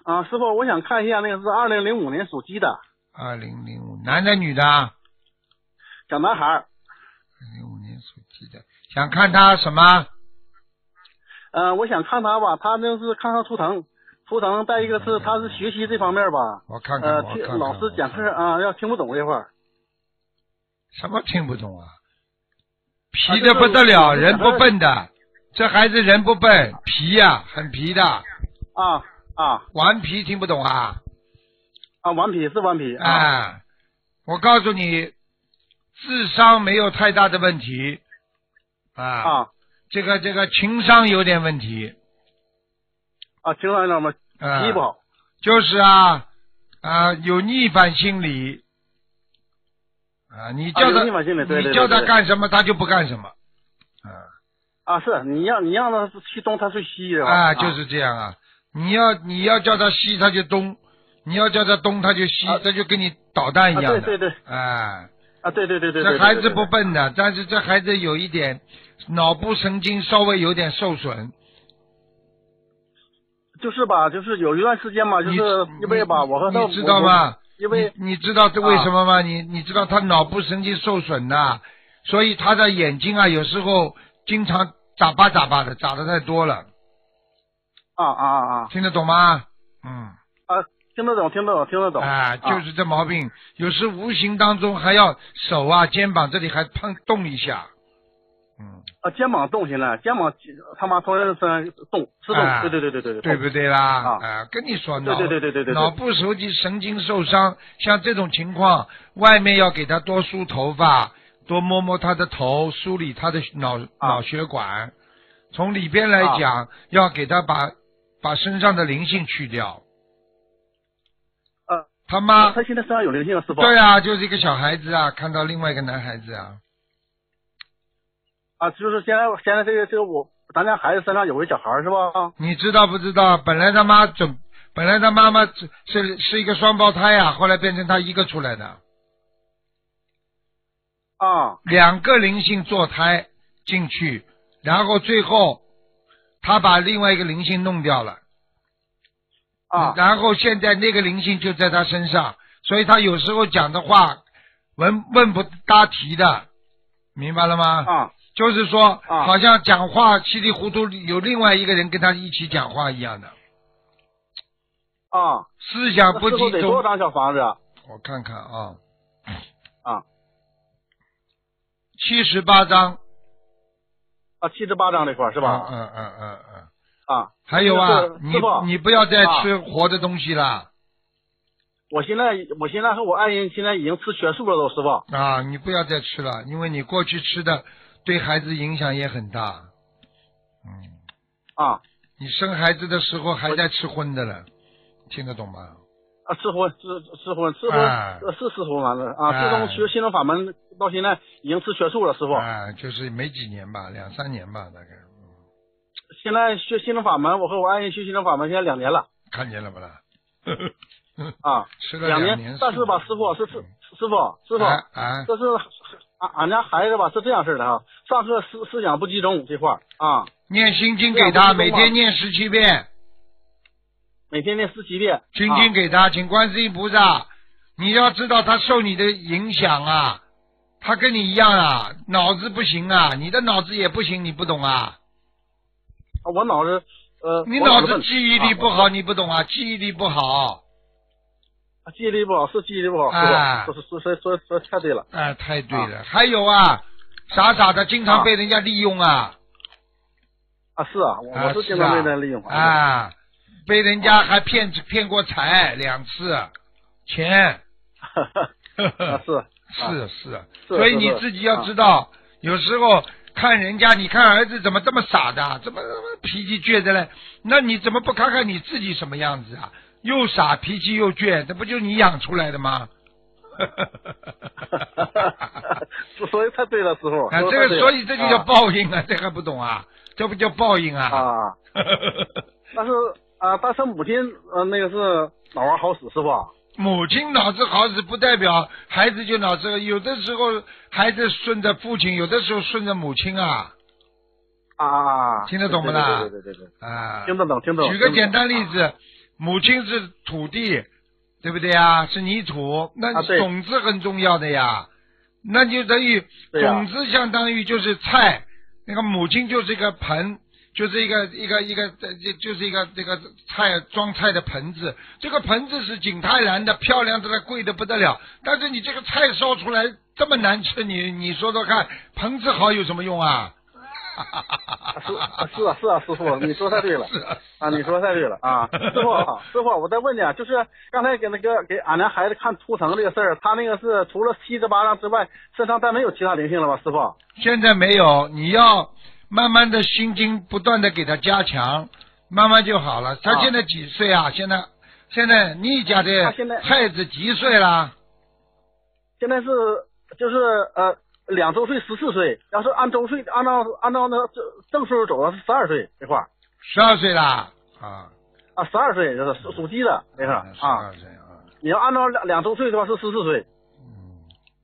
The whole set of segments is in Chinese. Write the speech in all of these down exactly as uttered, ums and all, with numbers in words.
啊，师傅，我想看一下那个是二零零五年属鸡的。 二零零五，男的女的？ 小男孩。 零五年属鸡的，想看他什么？ 呃，我想看他吧，他就是看看图腾，图腾再一个是他是学习这方面吧。 我看看， 呃， 我看看老师讲课啊，要听不懂这块儿。 什么听不懂啊？皮的不得了，人不笨的，这孩子人不笨，皮呀、啊，很皮的。 啊啊， 顽皮听不懂啊？ 啊，顽皮是顽皮。 啊，啊我告诉你，智商没有太大的问题。啊。 啊。 这个这个情商有点问题。 啊，情商有点吗？脾气不好。 就是啊啊，有逆反心理。啊，你叫他， 啊、对对对对你叫他干什么，他就不干什么。啊。 啊，是你让你让他去东，他去西的。 啊，就是这样啊。你要你要叫他西，他就东；你要叫他东，他就西，他、啊、就跟你捣蛋一样的。 啊、对对对。 啊。 啊，对对对对。 这孩子不笨的，但是这孩子有一点脑部神经稍微有点受损。 就是吧，就是有一段时间嘛，就是因为吧，我和他， 你知道吗？ 因为你你知道这为什么吗？啊、你你知道他脑部神经受损的，所以他的眼睛啊，有时候经常眨巴眨巴的，眨的太多了。 啊啊啊啊！ 听得懂吗？嗯。 啊，听得懂，听得懂，听得懂。 啊，就是这毛病，啊、有时无形当中还要手啊、肩膀这里还碰动一下。嗯。 啊，肩膀动起来，肩膀他妈突然身上动，是动，啊、对对对对对对不对啦？ 啊， 啊跟你说， 脑对对对对对脑部神经神经受伤，像这种情况，外面要给他多梳头发，多摸摸他的头，梳理他的脑、啊、脑血管。从里边来讲，啊、要给他把把身上的灵性去掉。 呃， 他妈， 他现在身上有灵性了，师傅。 对啊，就是一个小孩子啊，看到另外一个男孩子啊。 啊，就是现在现在这个这个我咱家孩子身上有个小孩是吧？ 你知道不知道？本来他妈准，本来他妈妈是是是一个双胞胎啊，后来变成他一个出来的。 啊。 两个灵性坐胎进去，然后最后他把另外一个灵性弄掉了。 啊。 然后现在那个灵性就在他身上，所以他有时候讲的话问问不搭题的，明白了吗？ 啊。 就是说， 啊、 好像讲话稀里糊涂，有另外一个人跟他一起讲话一样的。 啊， 思想不集中。 得多少张小房子？ 我看看啊。 啊。 七十八张。 啊，七十八张那块是吧？ 嗯嗯嗯嗯。 啊。 还有啊，你你不要再吃活的东西了。啊、 我现在我现在和我爱人现在已经吃全素了，都师傅。 啊，你不要再吃了，因为你过去吃的对孩子影响也很大。嗯。 啊。 你生孩子的时候还在吃荤的了，听得懂吗？ 啊，吃荤吃吃荤吃荤、啊、是吃荤完了啊！自从学心灵法门到现在已经吃全素了，师傅。 啊，就是没几年吧，两三年吧，大概。 现在学心灵法门，我和我爱人学心灵法门现在两年了。 看见了不啦？ 啊， 吃了两年，年但是吧，师傅是是师傅师傅， 啊啊、 这是俺俺家孩子吧是这样式的哈，上课思思想不集中这块啊。 念心经给他，每天念十七遍。 每天念十七遍。 心经给他，请观世音菩萨，你要知道他受你的影响啊，他跟你一样啊，脑子不行啊，你的脑子也不行，你不懂啊？ 我脑子呃， 你脑子记忆力不好，你不懂啊？记忆力不好。 记忆力不好是记忆力不好， 啊， 说说说说说太对了。 哎、啊，太对了。还有啊，傻傻的，经常被人家利用啊。 啊，是啊，我是经常被人家利用啊，啊被人家还骗骗过财两次钱。 啊，是是是，所以你自己要知道，有时候看人家，你看儿子怎么这么傻的，怎么脾气倔的嘞？那你怎么不看看你自己什么样子啊？又傻，脾气又倔，这不就你养出来的吗？ 所以太对了，师傅。 啊，这个所以这就叫报应啊，这还不懂啊？这不叫报应啊？ 啊。但是啊，但是母亲呃那个是脑儿好使，师傅。 母亲脑子好使不代表孩子就脑子，有的时候孩子顺着父亲，有的时候顺着母亲啊。 啊， 听得懂不啦？ 对对对对对。 啊， 听得懂，听得懂。 举个简单例子， 母亲是土地，对不对呀？是泥土，那种子很重要的呀。那就等于种子相当于就是菜，那个母亲就是一个盆，就是一个一个一个就就是一个这个菜装菜的盆子。这个盆子是景泰蓝的，漂亮的贵的不得了。但是你这个菜烧出来这么难吃，你你说说看，盆子好有什么用啊？ 是是啊是啊，师傅，你说太对了啊！你说太对了啊！师傅，师傅，我再问你啊，就是刚才给那个给俺家孩子看图腾这个事儿，他那个是除了七十八张之外，身上再没有其他灵性了吧，师傅？ 现在没有，你要慢慢的心经不断的给他加强，慢慢就好了。他现在几岁啊？啊现在现在你家的孩子几岁了？ 现在是就是呃。两周岁十四岁，要是按周岁按照按照那个正正岁数走的是十二岁这块儿， 十二岁啦啊啊十二岁就是属属鸡的那个啊， 十二岁啊， 你要按照两两周岁的话是十四岁， 嗯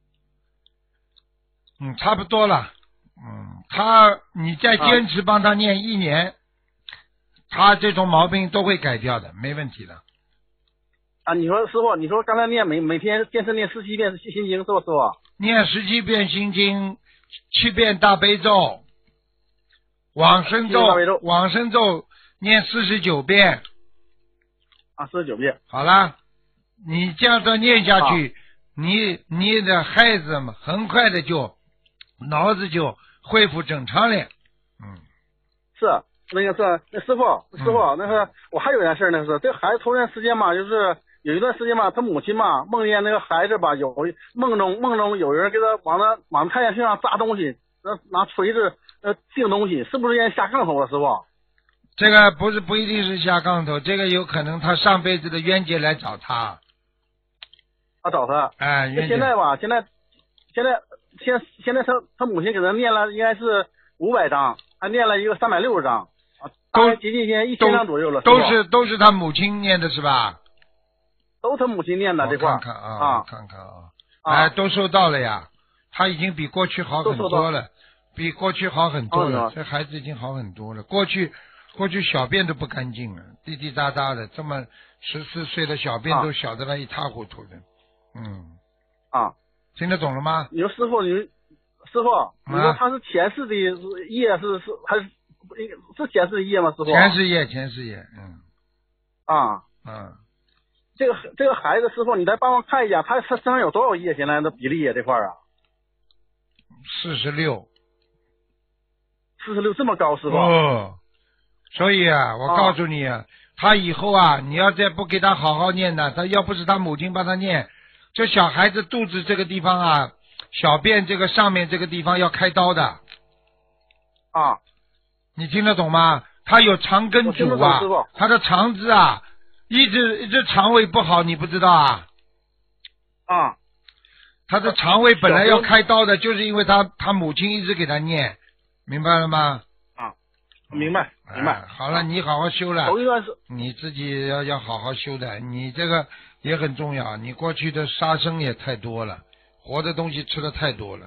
嗯差不多了，嗯他你再坚持帮他念一年，啊、他这种毛病都会改掉的，没问题的。 啊，你说师傅，你说刚才念每每天坚持念十七遍心经是不是师傅？ 念十七遍心经，七遍大悲咒，往生咒，往生咒念四十九遍。 啊，四十九遍。 好了，你这样子念下去，啊、你你的孩子们很快的就脑子就恢复正常了。嗯， 是那个是那师傅师傅、嗯、那个我还有件事呢，是这孩子头段时间嘛，就是。有一段时间嘛，他母亲嘛梦见那个孩子吧，有梦中梦中有人给他往他往太阳穴上扎东西，拿锤子呃钉东西，是不是人下杠头了，师傅？ 这个不是不一定是下杠头，这个有可能他上辈子的冤结来找他。 啊，找他？ 哎，冤结。 现在吧，现在现在现现在他他母亲给他念了应该是五百张，还念了一个三百六十张，啊，大概接近现在一千张左右了。 都是都是他母亲念的是吧？ 都他母亲念的这块看看啊，啊看看啊，哎，都收到了呀，他已经比过去好很多了，比过去好很多了，这孩子已经好很多了。过去过去小便都不干净了，滴滴答答的，这么十四岁的小便都小得来一塌糊涂的，嗯， 啊， 听得懂了吗？ 你说师傅，你师傅，你说他是前世的业是是还是是前世的业吗？师傅？ 前世业，前世业，嗯， 啊， 嗯。 这个这个孩子，师傅，你再帮我看一下，他他身上有多少业？现在的比例啊，这块啊， 四十六， 四十六这么高，师傅。 哦，所以啊，我告诉你，啊，他以后啊，你要再不给他好好念呢，他要不是他母亲帮他念，这小孩子肚子这个地方啊，小便这个上面这个地方要开刀的。 啊， 你听得懂吗？他有肠根阻啊，他的肠子啊。一直一直肠胃不好，你不知道啊？ 啊， 他的肠胃本来要开刀的，就是因为他他母亲一直给他念，明白了吗？ 啊，明白明白。 哎、好了，你好好修了。 头一段是你自己要要好好修的，你这个也很重要。你过去的杀生也太多了，活的东西吃的太多了。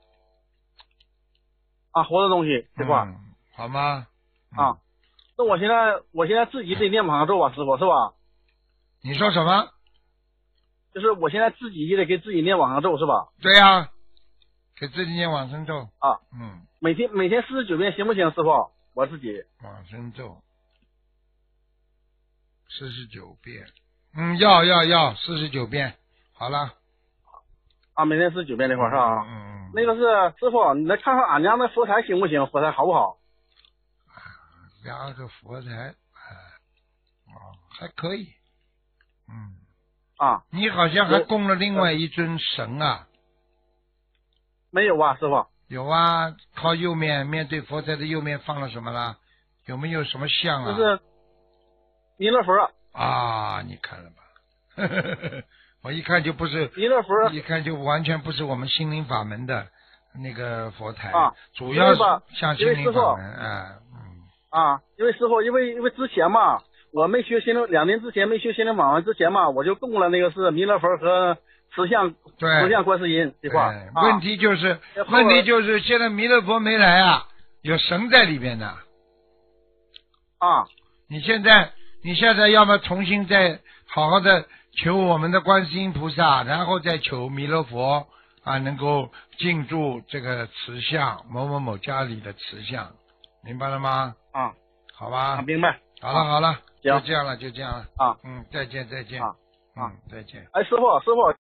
啊，活的东西这块、 嗯、好吗？ 嗯、啊。那我现在我现在自己得念往生咒吧，师傅是吧？ 你说什么？ 就是我现在自己也得给自己念往生咒是吧？ 对呀、啊，给自己念往生咒啊。 嗯。 每天每天四十九遍行不行，师傅？我自己。 往生咒。四十九遍。嗯，要要要四十九遍。好了。 啊，每天四十九遍那块是吧？ 嗯嗯。 那个是师傅，你来看看俺家那佛台行不行？佛台好不好？ 两个佛台，哎，哦，还可以，嗯， 啊， 你好像还供了另外一尊神啊？ 没有啊，师傅。 有啊，靠右面面对佛台的右面放了什么啦？有没有什么像啊？ 就是弥勒佛。 啊，你看了吧？呵呵呵，我一看就不是弥勒佛， 一看就完全不是我们心灵法门的那个佛台啊， 主要是像心灵法门，哎。 啊，因为师傅，因为因为之前嘛，我没学心灵，两年之前没学心灵法门之前嘛，我就供了那个是弥勒佛和慈像慈像观世音这块、啊。 问题就是，问题就是现在弥勒佛没来啊，有神在里边的。 啊， 你现在你现在要么重新再好好的求我们的观世音菩萨，然后再求弥勒佛啊，能够进驻这个慈像某某某家里的慈像，明白了吗？ 啊， 好吧， 啊明白。 好了好了， 行就这样了就这样了啊， 嗯，再见再见啊嗯，再见。 哎，师傅师傅。